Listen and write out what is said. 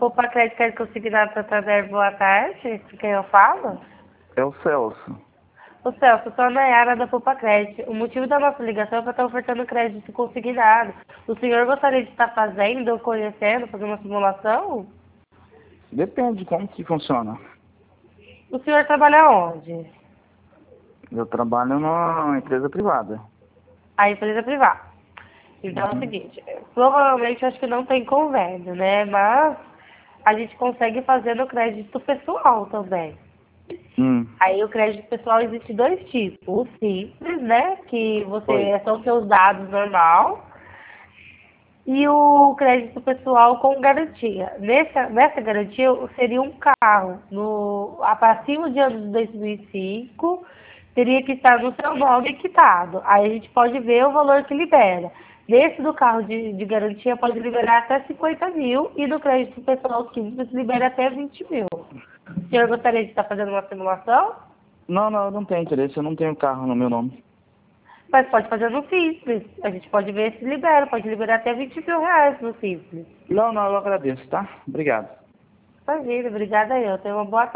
Poupa Crédito Crédito Consignado Santander, boa tarde. Com quem eu falo? É o Celso. Ô Celso, eu sou a Nayara da Poupa Crédito. O motivo da nossa ligação é para estar ofertando crédito consignado. O senhor gostaria de estar fazendo, conhecendo, fazendo uma simulação? Depende de como que funciona. O senhor trabalha onde? Eu trabalho numa empresa privada. A empresa privada. Então é o seguinte, provavelmente eu acho que não tem convênio, né? Mas a gente consegue fazer no crédito pessoal também. Hum. Aí o crédito pessoal existe dois tipos. O simples, né? Que Oi. são seus dados normal. E o crédito pessoal com garantia. Nessa garantia seria um carro. Acima de anos de 2005, teria que estar no seu nome quitado. Aí a gente pode ver o valor que libera. Nesse do carro de garantia pode liberar até 50 mil e do crédito pessoal simples libera até 20 mil. O senhor gostaria de estar fazendo uma simulação? Não, eu não tenho interesse, eu não tenho carro no meu nome. Mas pode fazer no Simples. A gente pode ver se libera. Pode liberar até 20 mil reais no Simples. Não, eu agradeço, tá? Obrigado. Imagina, obrigada aí. Eu tenho uma boa tarde.